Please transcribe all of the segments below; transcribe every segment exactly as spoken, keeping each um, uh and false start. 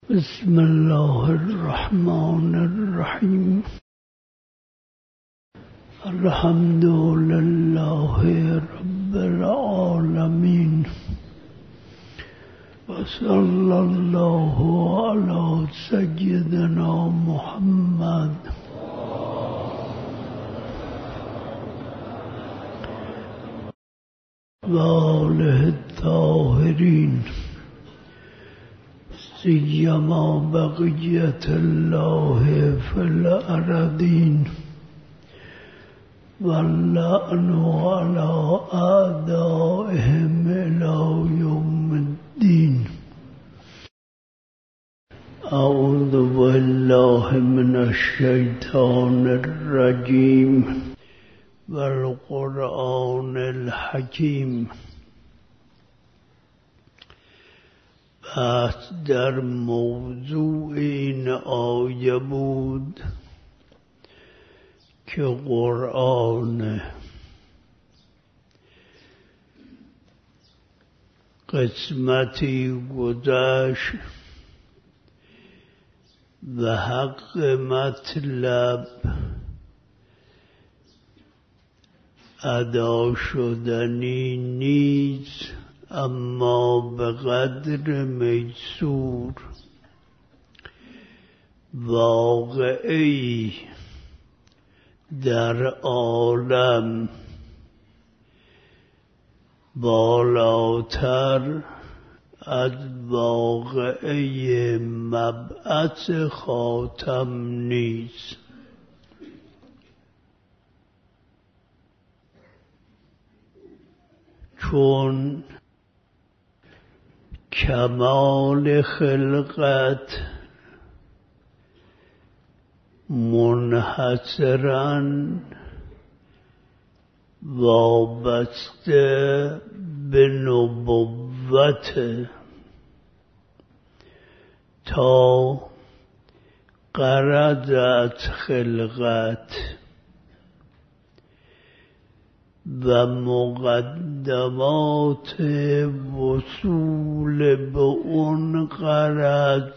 بسم الله الرحمن الرحیم. الحمد لله رب العالمین و صلی الله علی سیدنا محمد و آله الطاهرین سیما بقیت الله فی الارضین واللعن علی اعدائهم الی یوم الدین. اعوذ بالله من الشیطان الرجیم والقرآن الحکیم. بحث در موضوع این آیه بود که قرآن قسمتی گذشت و حق مطلب ادا شدنی نیست، اما به قدر میسور واقعی در عالم بالاتر از واقعی مبعث خاتم نیست. چون کمال خلقت منحصراً وابسته به نبوت تا غرض از خلقت و مقدمات وصول به اون غرض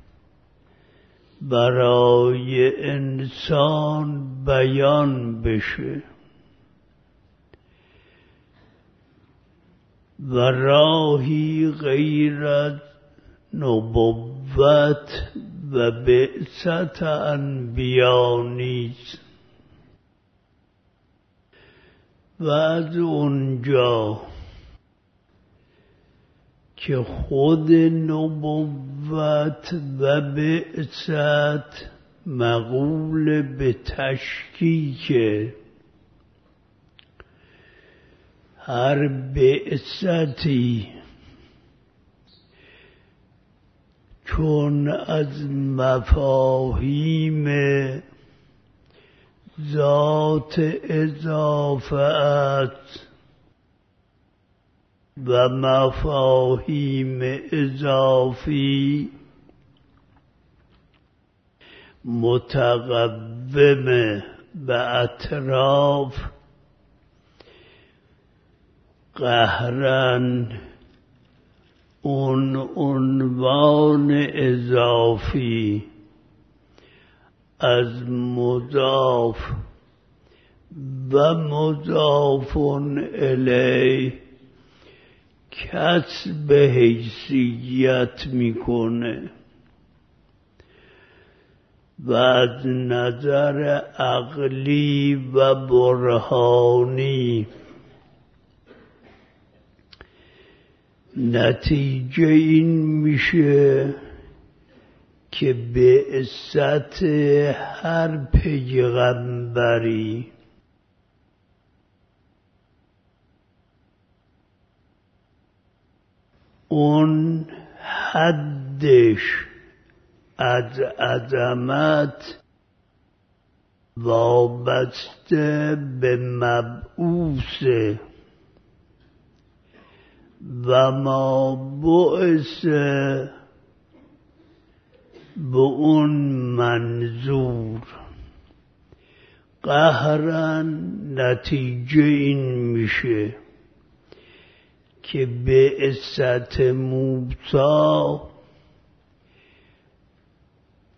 برای انسان بیان بشه و راهی غیر از نبوت و بعثت انبیا نیست. و از اونجا که خود نبوت و بعثت مقول به تشکیک، هر بعثتی چون از مفاهیم ذات اضافت و مفاهیم اضافی متقوم به اطراف قهرن اون عنوان اضافی از مضاف و مضاف الیه کسب حیثیت میکنه و از نظر عقلی و برهانی نتیجه این میشه که بعثت هر پیغمبری اون حدش از عظمت وابسته به مبعوثه و ما بعث به اون منظور قهرن نتیجه این میشه که بعثت موسی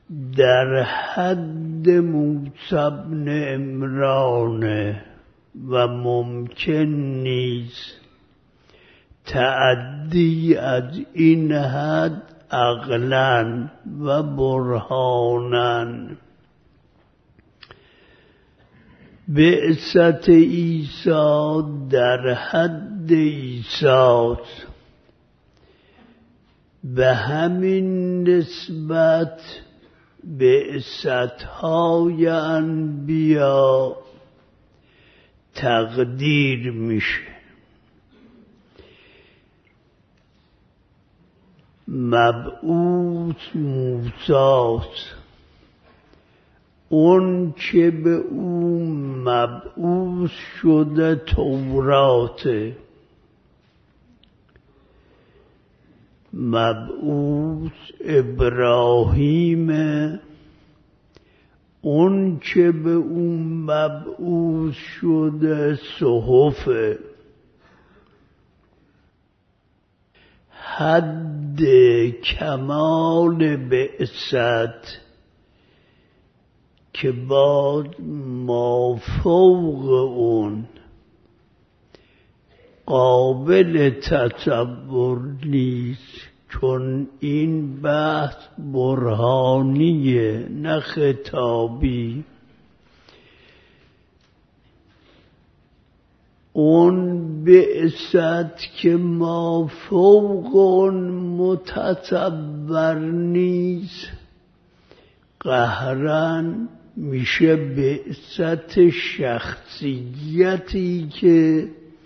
در حد موسی بن عمران و ممکن نیست تعدی از این حد عقلاً و برهاناً. بعثت عیسی در حد عیسی‌ست، به همین نسبت بعثت‌های انبیا تقدیر میشه. مبعوث موسی‌ست، اون که به او مبعوث شده توراته. مبعوث ابراهیم، اون که به او مبعوث شده صحفه. حد کمال بعثت که باز مافوق اون قابل تصور نیست، چون این بحث برهانیه نه خطابی. اون بعثت که مافوق اون متصور نیست قهرن میشه بعثت شخصیتی که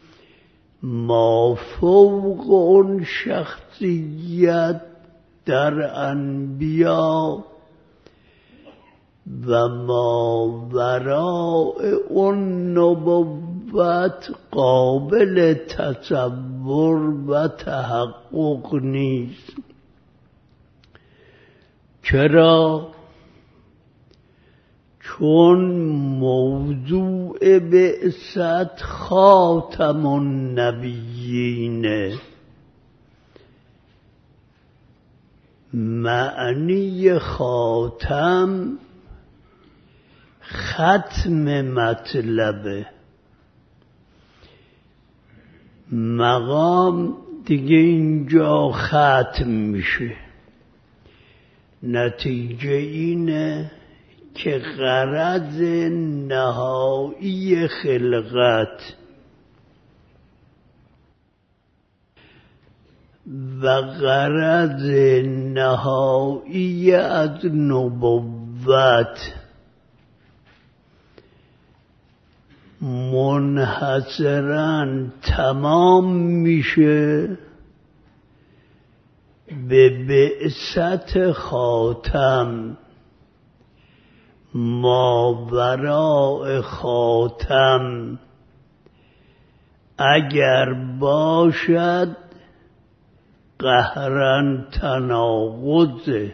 مافوق اون شخصیت در انبیا و ماوراء اون نبوت قابل تصور و تحقق نیست. چرا؟ چون موضوع بعثت خاتم النبیینه. معنی خاتم ختم مطلبه. مقام دیگه اینجا ختم میشه. نتیجه اینه که غرض نهایی خلقت و غرض نهایی از نبوت منحصراً تمام میشه به بعثت خاتم. ماوراء خاتم اگر باشد قهرن تناقض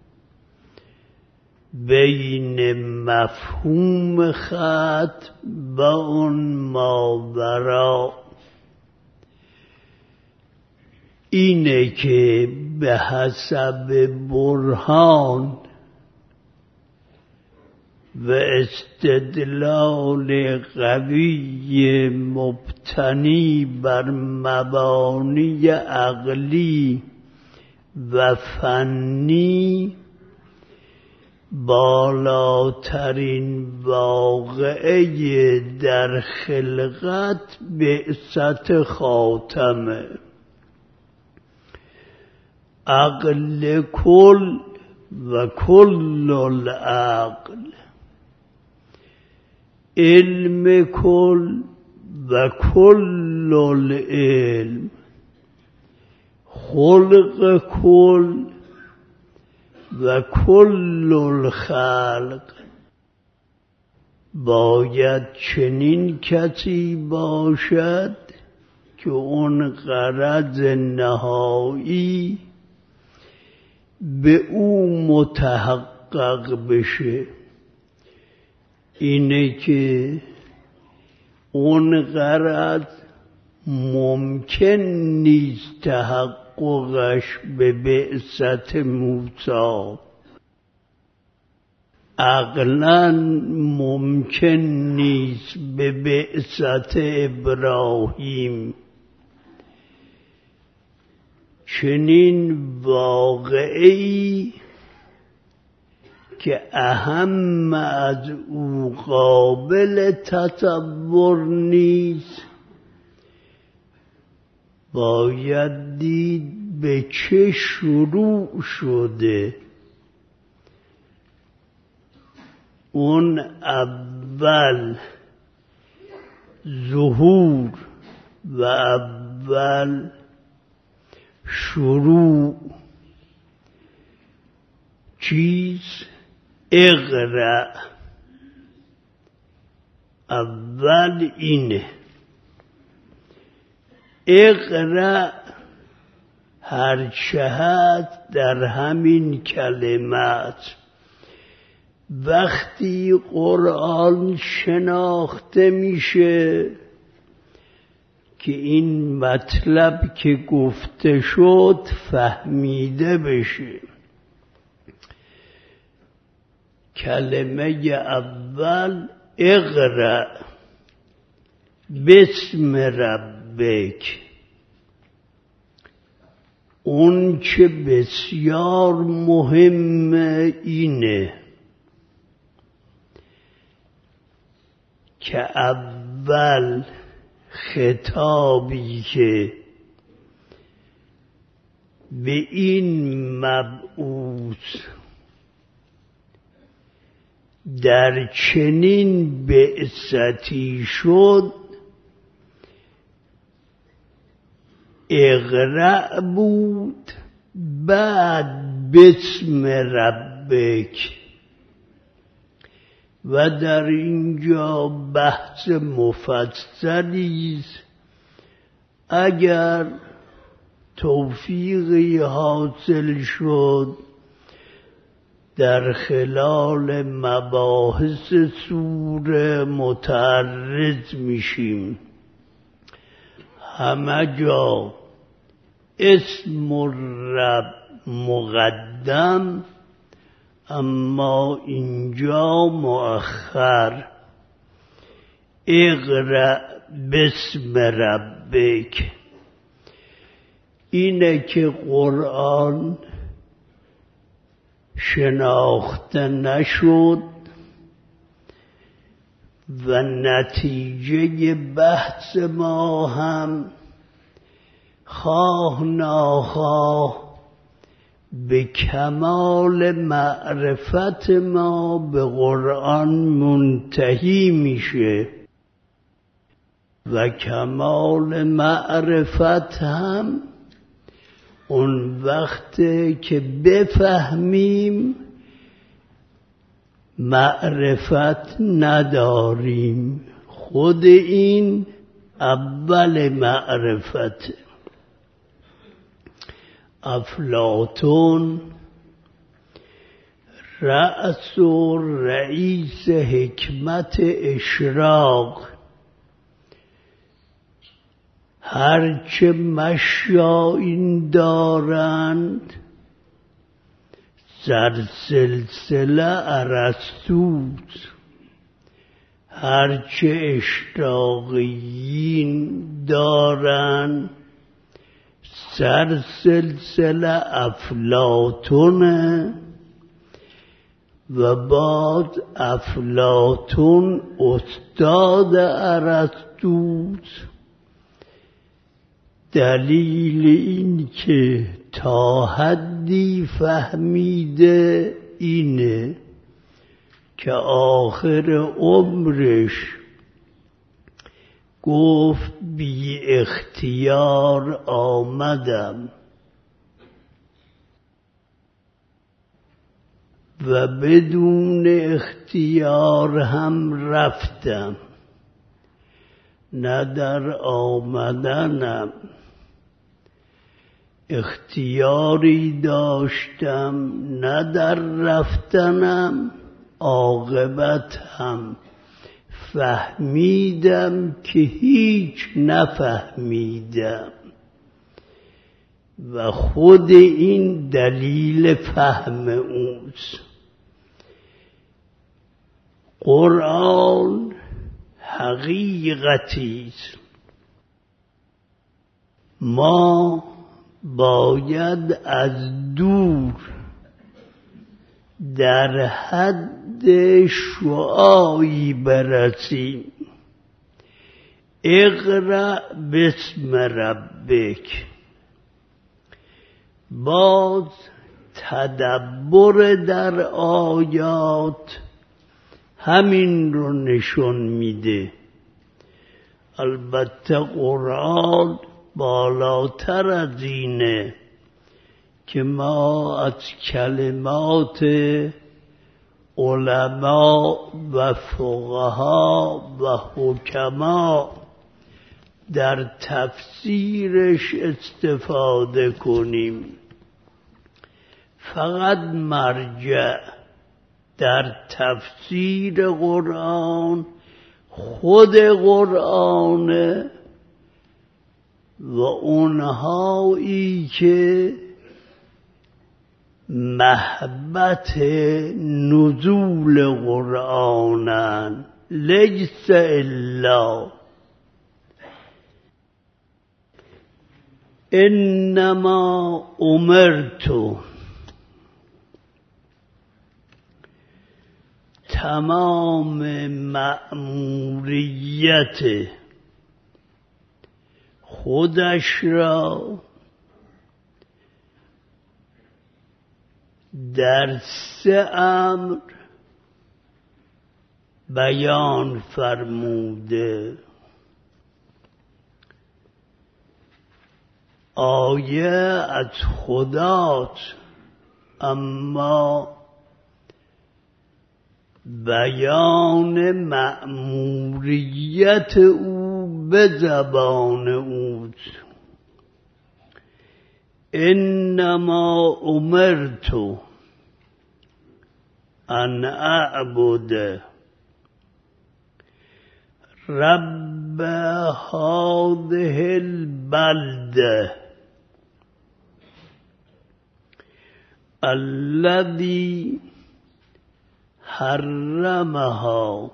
بین مفهوم ختم و اون ماورا. اینه که به حسب برهان و استدلال قوی مبتنی بر مبانی عقلی و فنی بالاترین واقعه در خلقت بعثت خاتمه. عقل کل و کل العقل، علم کل و کل العلم، خلق کل و کل الخلق. باید چنین کسی باشد که اون غرض نهایی به او متحقق بشه. اینه که اون غرض ممکن نیست تحققش به بعثت موسی. عقلاً ممکن نیست به بعثت ابراهیم چنین واقعی که اهم از او قابل تصور نیست باید دید به چه شروع شده. اون اول ظهور و اول شروع چیز اقرأ اول اینه. اقرأ هرچه هست در همین کلمات. وقتی قرآن شناخته میشه که این مطلب که گفته شد فهمیده بشه. کلمه اول اقرأ بسم ربک. اون چه بسیار مهمه اینه که اول خطابی که به این مبعوث در چنین بعثتی شد اقرأ بود، بعد بسم ربک. و در اینجا بحث مفصلی است. اگر توفیقی حاصل شد در خلال مباحث سوره متعرض میشیم. همه جا اسم الرب مقدم، اما اینجا مؤخر. اقرأ بسم ربک. اینه که قرآن شناخته نشد و نتیجه بحث ما هم خواه ناخواه به کمال معرفت ما به قرآن منتهی میشه و کمال معرفت هم اون وقت که بفهمیم معرفت نداریم. خود این اول معرفت. افلاطون رأس و رئیس حکمت اشراق، هرچه مشایین دارند در سلسله ارسطوست، هرچه اشراقیین دارند سر سلسله افلاطونه و بعد افلاطون استاد ارسطوست. دلیل این که تا حدی فهمیده اینه که آخر عمرش گفت بی اختیار آمدم و بدون اختیار هم رفتم. نه در آمدنم اختیاری داشتم، نه در رفتنم عاقبت هم فهمیدم که هیچ نفهمیدم و خود این دلیل فهم اوست. قرآن حقیقتی است. ما باید از دور در حد شعاعی برسیم. اقرأ باسم ربک. باز تدبر در آیات همین رو نشون میده. البته قرآن بالاتر از اینه که ما از کلمات علما و فقها و حکما در تفسیرش استفاده کنیم. فقط مرجع در تفسیر قرآن خود قرآن و اونهایی که محبت نزول قرآنن. لیس الا انما امرت. تمام مأموریت خودش را در سه امر بیان فرموده. آیه از خداست، اما بیان مأموریت او به زبان اوست. انما امرت ان اعبد رب هذه البلده الذي حرمها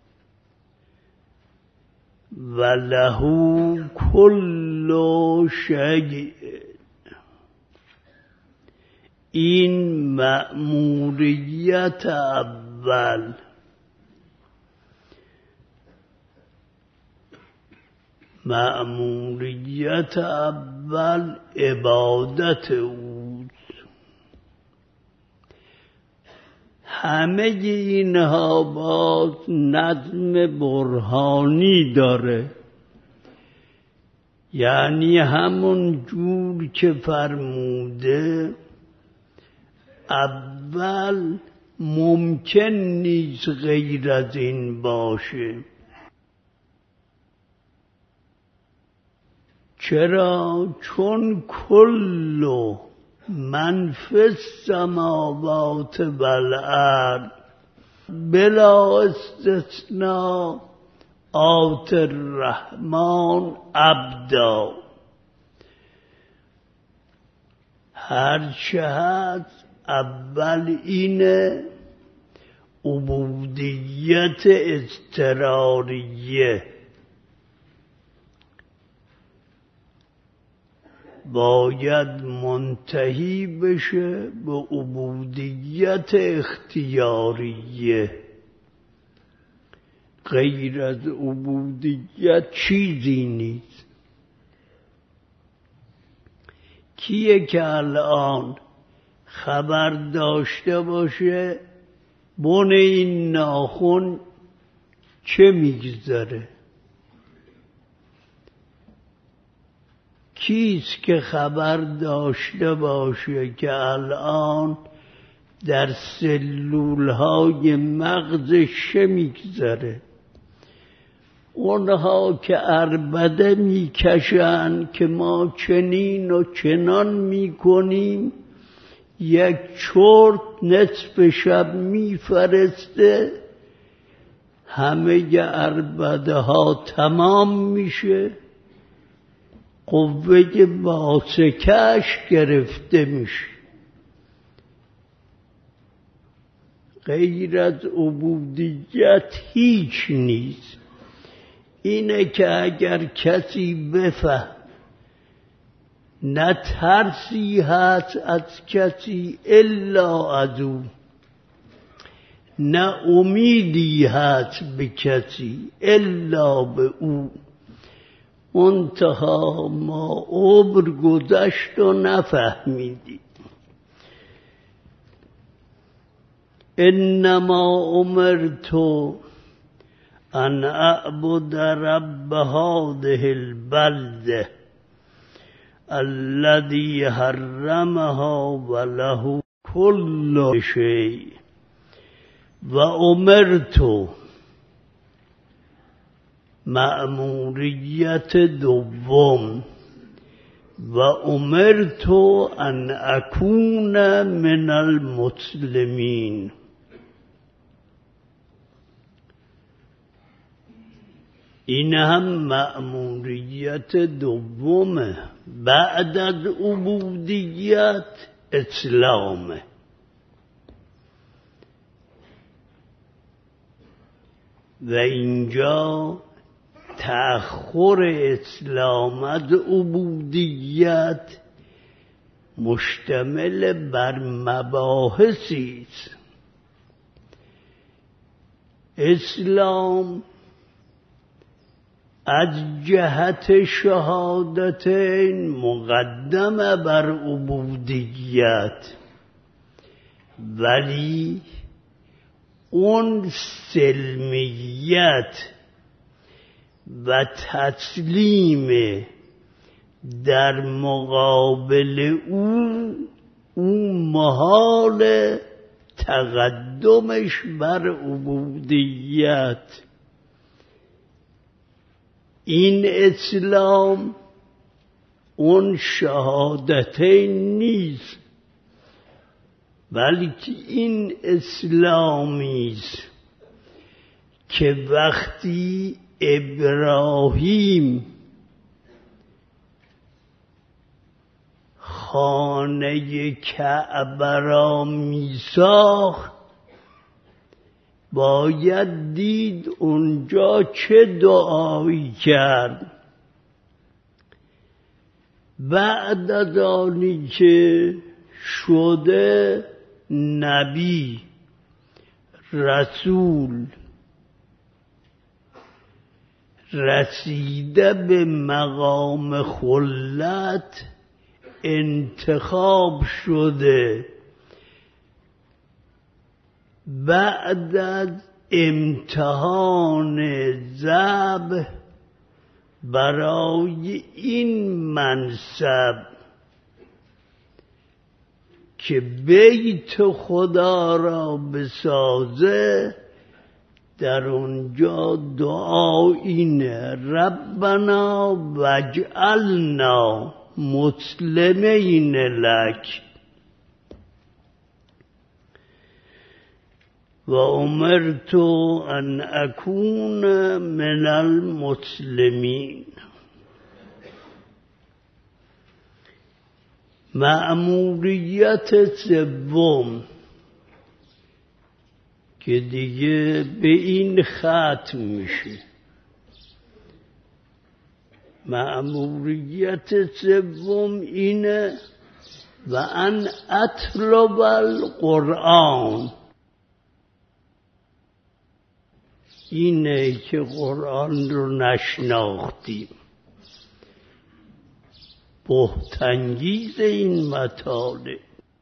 وله كل شيء. این مأموریت اول. مأموریت اول عبادت اوست. همه اینها باز نظم برهانی داره، یعنی همون جور که فرموده اول ممکن نیست غیر از این باشه. چرا؟ چون کل من فی السماوات والارض بلا استثناء آت الرحمن عبدا. هر چه هست اول اینه عبودیت اضطراریه. باید منتهی بشه به عبودیت اختیاریه. غیر از عبودیت چیزی نیست. کیه که الان خبر داشته باشه بن این ناخن چه میگذره؟ کیست که خبر داشته باشه که الان در سلولهای مغزش چه میگذره؟ اونها که عربده میکشن که ما چنین و چنان میکنیم، یک چرت نصف شب میفرسته، همه عربده ها تمام میشه، قوه واسکش گرفته میشه. غیر از عبودیت هیچ نیست. اینه که اگر کسی بفهم نه ترسی هست از کسی الا از او، نه امیدی هست به کسی الا به او، منتها ما عمر گذشت و نفهمیدیم. انما امرت ان اعبد رب هذه البلده الذي حرمها وله كل شيء و امرت، مأموریت دوم، و امرت ان اکون من المسلمین. این هم مأموریت دومه بعد از عبودیت، اسلامه. و اینجا تأخر اسلام از عبودیت مشتمل بر مباحثی است. اسلام از جهت شهادتین مقدمه بر عبودیت، ولی اون سلمیت و تسلیم در مقابل او اون محال تقدمش بر عبودیت. این اسلام اون شهادتین نیست، بلکه این اسلامی است که وقتی ابراهیم خانه کعبه را میساخت باید دید اونجا چه دعایی کرد. بعد از آنی که شده نبی رسول، رسیده به مقام خلت، انتخاب شده، بعد از امتحان ذبح برای این منصب که بیت خدا را بسازه، در اونجا دعا اینه: ربنا وجعلنا مسلمین لک و امرت ان اکون من المسلمین. مأموریت سوم که دیگه به این ختم میشه، مأموریت سوم اینه: و ان اطلب القرآن. اینه که قرآن رو نشناختیم. بهت‌انگیز این مطالب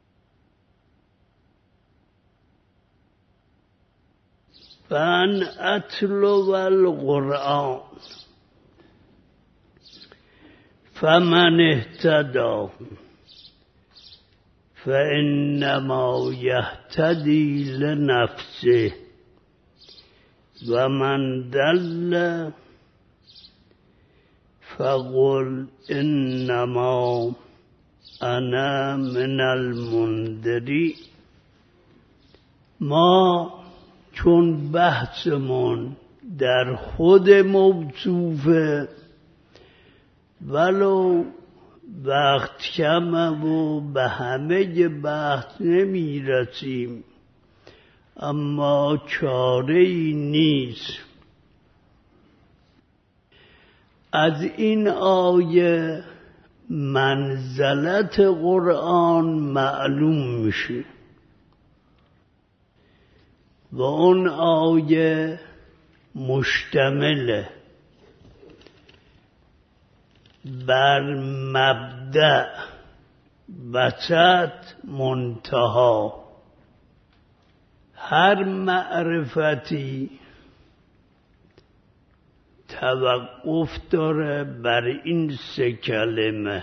و ان اطلب القرآن فمن اهتدی فانما یهتدی لنفسه و من ضل فقل انما انا من المنذرین. ما چون بحثمون در خود موصوفه، ولو وقت کمه و به همه بحث نمی رسیم، اما چاره‌ای نیست. از این آیه منزلت قرآن معلوم میشه و اون آیه مشتمله بر مبدأ وسط منتها. هر معرفتی توقف داره بر این سه کلمه: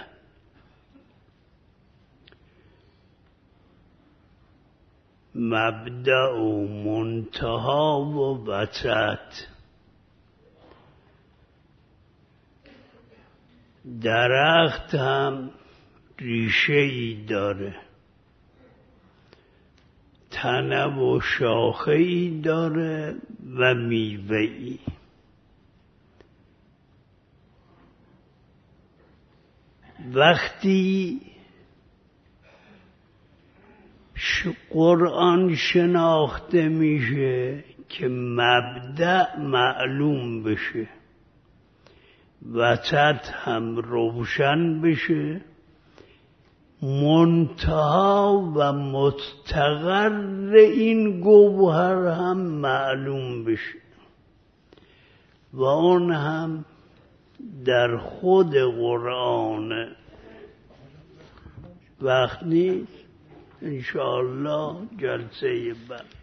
مبدأ و منتها و وسط. درخت هم ریشه ای داره، تنه و شاخه ای داره و میوه ای. وقتی قرآن شناخته میشه که مبدأ معلوم بشه، وسط هم روشن بشه، منتها و مستقر این گوهر هم معلوم بشه و اون هم در خود قرآن. وقت نیست، انشاءالله جلسه بعد.